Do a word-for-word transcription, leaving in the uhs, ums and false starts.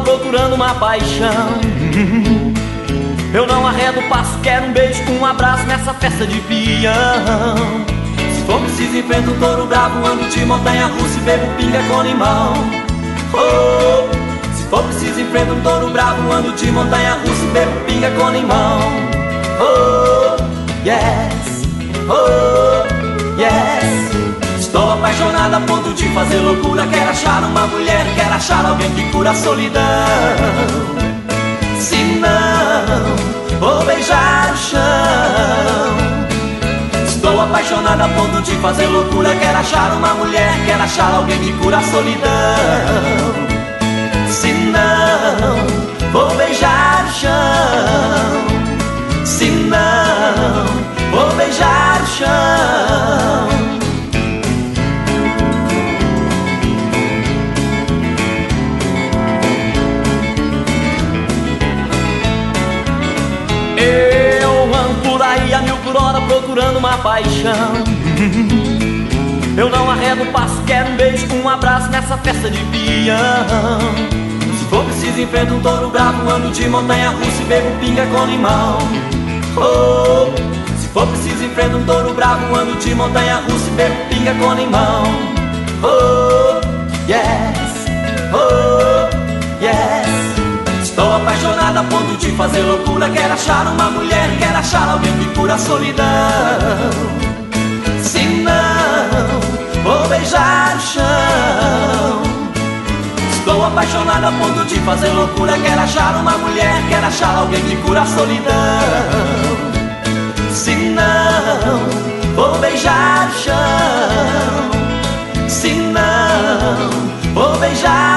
procurando uma paixão. Eu não arredo o passo, quero um beijo com um abraço nessa festa de peão. Se for preciso enfrento um touro bravo, ando de montanha-russa e bebo pinga com limão. Oh, se for preciso enfrento um touro bravo, ando de montanha-russa e bebo pinga com limão. Oh, yes, oh, yes. Estou apaixonado a ponto de fazer loucura. Quero achar uma mulher, quero achar alguém que cura a solidão. Se não, vou beijar o chão. Estou apaixonado a ponto de fazer loucura. Quero achar uma mulher, quero achar alguém que cura a solidão. Se não, vou beijar o chão. Se não, vou beijar o chão. A mil por hora procurando uma paixão. Eu não arredo o passo, quero um beijo com um abraço nessa festa de peão. Se for preciso enfrento um touro bravo, ando de montanha-russa e bebo pinga com limão. Oh, se for preciso enfrento um touro bravo, ando de montanha-russa e bebo pinga com limão. Oh, yes, oh, yes. Estou apaixonado a ponto de fazer loucura. Quero achar uma mulher, quero achar alguém que cura a solidão. Se não, vou beijar o chão. Estou apaixonado a ponto de fazer loucura. Quero achar uma mulher, quero achar alguém que cura a solidão. Se não, vou beijar o chão. Se não, vou beijar